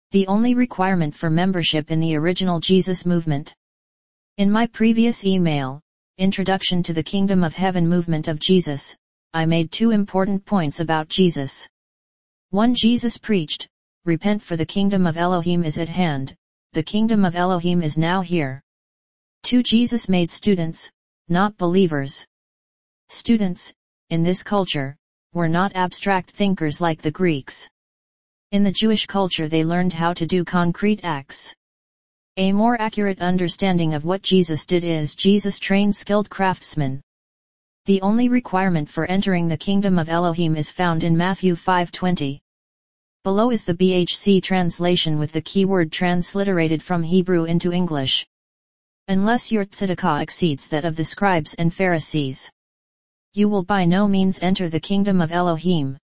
The only requirement for membership in the original Jesus movement. In my previous email, Introduction to the Kingdom of Heaven movement of Jesus, I made 2 important points about Jesus. 1. Jesus preached, "Repent, for the kingdom of Elohim is at hand, the kingdom of Elohim is now here." 2. Jesus made students, not believers. Students, in this culture, were not abstract thinkers like the Greeks. In the Jewish culture they learned how to do concrete acts. A more accurate understanding of what Jesus did is Jesus trained skilled craftsmen. The only requirement for entering the kingdom of Elohim is found in Matthew 5:20. Below is the BHC translation with the keyword transliterated from Hebrew into English. Unless your tzedakah exceeds that of the scribes and Pharisees, you will by no means enter the kingdom of Elohim.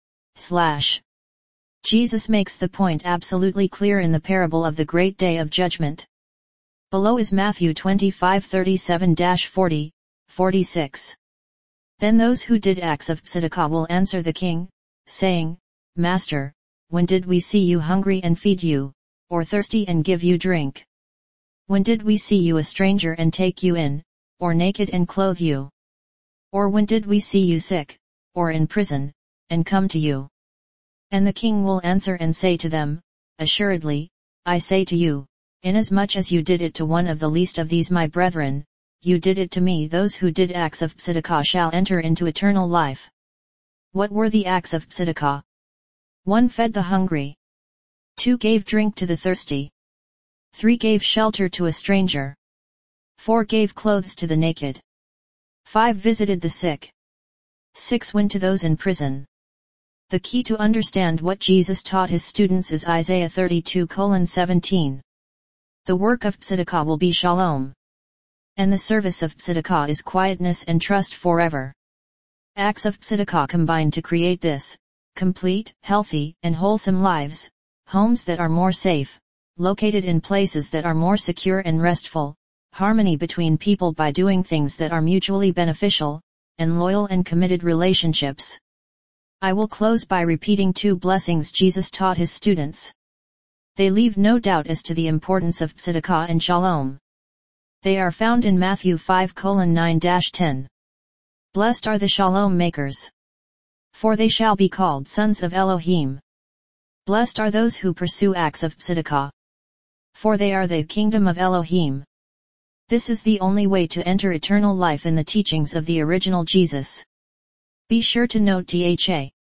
Jesus makes the point absolutely clear in the parable of the great day of judgment. Below is Matthew 25:37-40, 46. Then those who did acts of tzedakah will answer the king, saying, "Master, when did we see you hungry and feed you, or thirsty and give you drink? When did we see you a stranger and take you in, or naked and clothe you? Or when did we see you sick, or in prison, and come to you?" And the king will answer and say to them, "Assuredly, I say to you, inasmuch as you did it to one of the least of these my brethren, you did it to me." Those who did acts of tzedakah shall enter into eternal life. What were the acts of tzedakah? 1. Fed the hungry. 2. Gave drink to the thirsty. 3. Gave shelter to a stranger. 4. Gave clothes to the naked. 5. Visited the sick. 6. Went to those in prison. The key to understand what Jesus taught his students is Isaiah 32:17. The work of tzedakah will be shalom. And the service of tzedakah is quietness and trust forever. Acts of tzedakah combine to create this, complete, healthy, and wholesome lives, homes that are more safe, located in places that are more secure and restful, harmony between people by doing things that are mutually beneficial, and loyal and committed relationships. I will close by repeating 2 blessings Jesus taught his students. They leave no doubt as to the importance of tzedakah and shalom. They are found in Matthew 5:9-10. Blessed are the shalom makers, for they shall be called sons of Elohim. Blessed are those who pursue acts of tzedakah, for they are the kingdom of Elohim. This is the only way to enter eternal life in the teachings of the original Jesus. Be sure to note DHA.